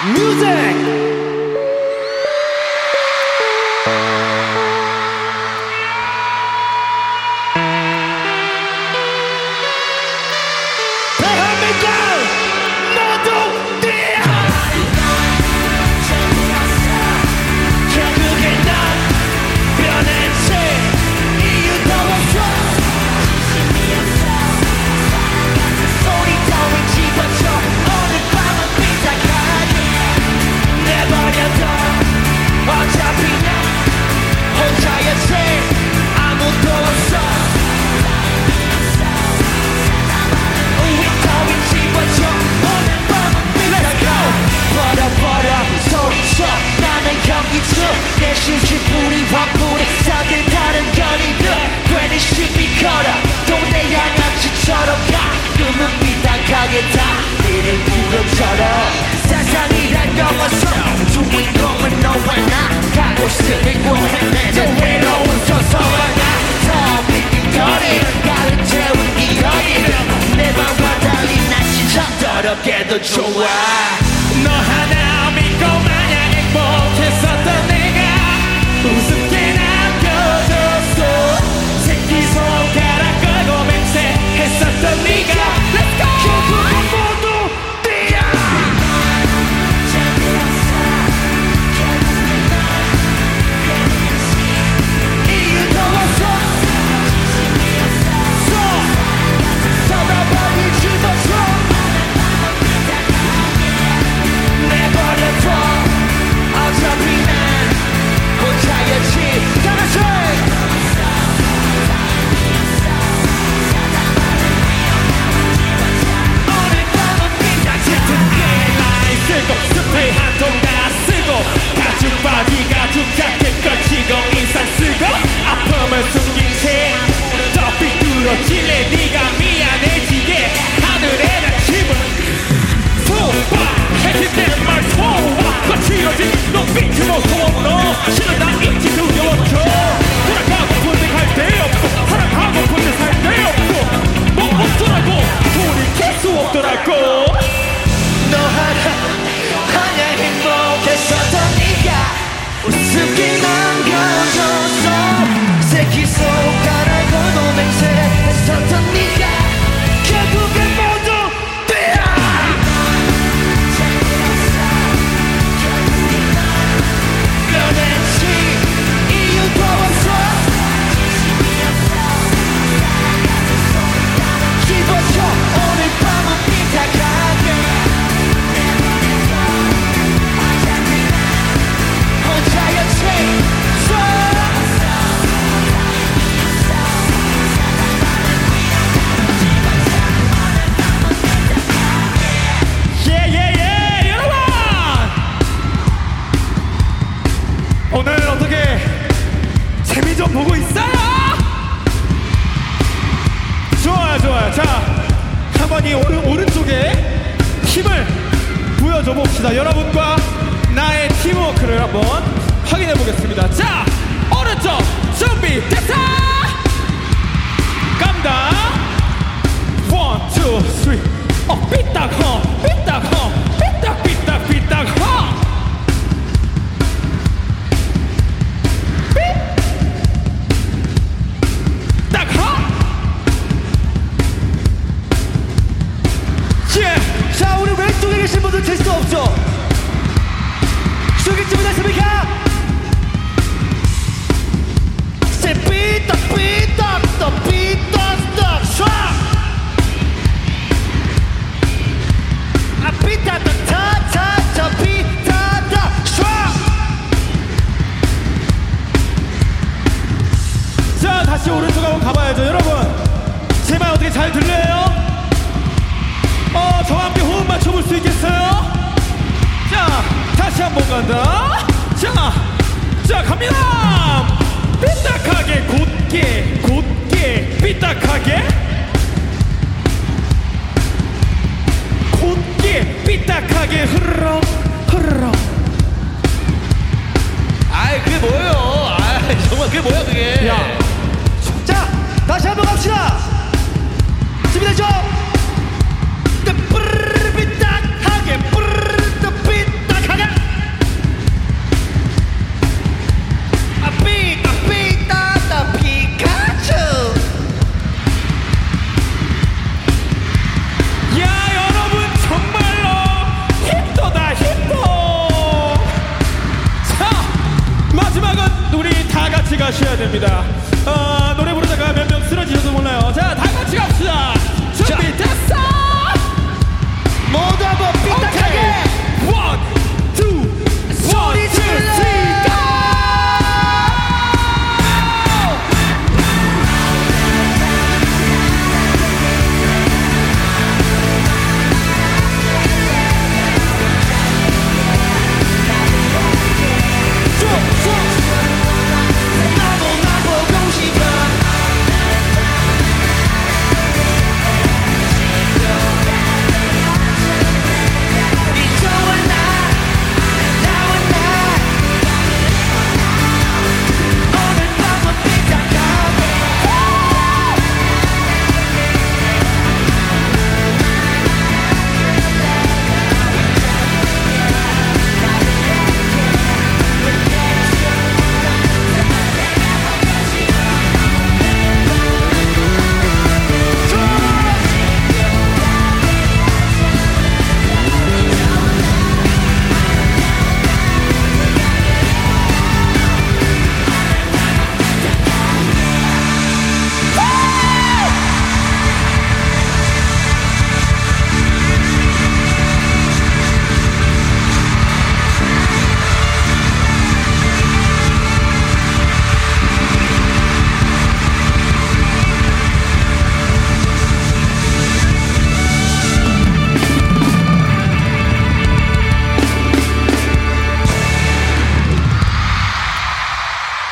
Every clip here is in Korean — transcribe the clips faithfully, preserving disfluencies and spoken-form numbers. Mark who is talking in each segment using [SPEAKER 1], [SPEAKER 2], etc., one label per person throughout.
[SPEAKER 1] 뮤직. 내 심신뿐이 화분에 싹을 다른 견이들 괜히 시비 걸어 또 내 양아치처럼 가끔은 삐딱하게 달리는 구름처럼 세상이란 영화속 주인공은 너와 나 가고 싶은 곳에 저 외로운 저서 하나 더 빈 거리 가를 채운 이 거리는 내 맘과 달리 날씨처럼 더럽게도 좋아 너 하나 믿고 마냥 행복했었던 내가 우습게 남겨줬어 새끼손가락 걸고 맹세했었던 네가 Let's go! 결국은 모두 뛰어 이유도 없어 서다 빨리 집어줘 내버려둬 어차피 난 혼자였지 다같이 오늘 밤은 빈장 짙은 게 많이 쓰고 스프레이 한 통 다 쓰고 가죽 바지 가죽 자켓 걸치고 인상 쓰고 아픔을 숨긴 채 더 삐뚤어질래 네가 미안해지게 하늘에는 힘을 해질 때말 소와 거칠어진 눈빛으로 소원으로 실은 나 잊지 두려웠죠 돌아가고픈 데 갈 데 없고 사랑하고픈 데 살 데 없고 뭐 없더라고 돌이킬 수 없더라고 너 하나 하냐 행복했었던 네가 우습게 남겨줘서 새끼손가락 걸고 맹세했었던 네가 결국엔 모두 이유도 없어 집어쳐 오늘 밤은 삐딱하게 혼자였지 예예예 여러분 오늘 어떻게 재미 좀 보고 있어요? 좋아요 좋아요 자 한번 이 오른, 오른쪽에 힘을 보여줘 봅시다 여러분과 나의 팀워크를 한번 확인해 보겠습니다 자 오른쪽 준비 됐다 갑니다 원, 투, 쓰리 어 삐딱 허 삐딱 허 삐딱 삐딱 삐딱 허 자, 우리 왼쪽에 계신 분들 될 수 없죠? 저기 준비됐습니까? Say 삐딱 삐딱 또 삐딱 딱 쏴! 아 삐딱 타타타 삐딱 딱 쏴! 자, 다시 오른쪽 한번 가봐야죠, 여러분. 제 말 어떻게 잘 들려요? 어, 저와 함께 호흡 맞춰볼 수 있겠어요? 자, 다시 한번 간다. 자, 자, 갑니다. 삐딱하게, 곧게, 곧게, 삐딱하게. 곧게, 삐딱하게, 흐르렁, 흐르렁. 아이, 그게 뭐예요? 아이, 정말 그게 뭐야, 그게. 야. 자, 다시 한번 갑시다. 준비되죠? 삐딱하게, 삐딱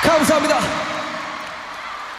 [SPEAKER 2] 감사합니다.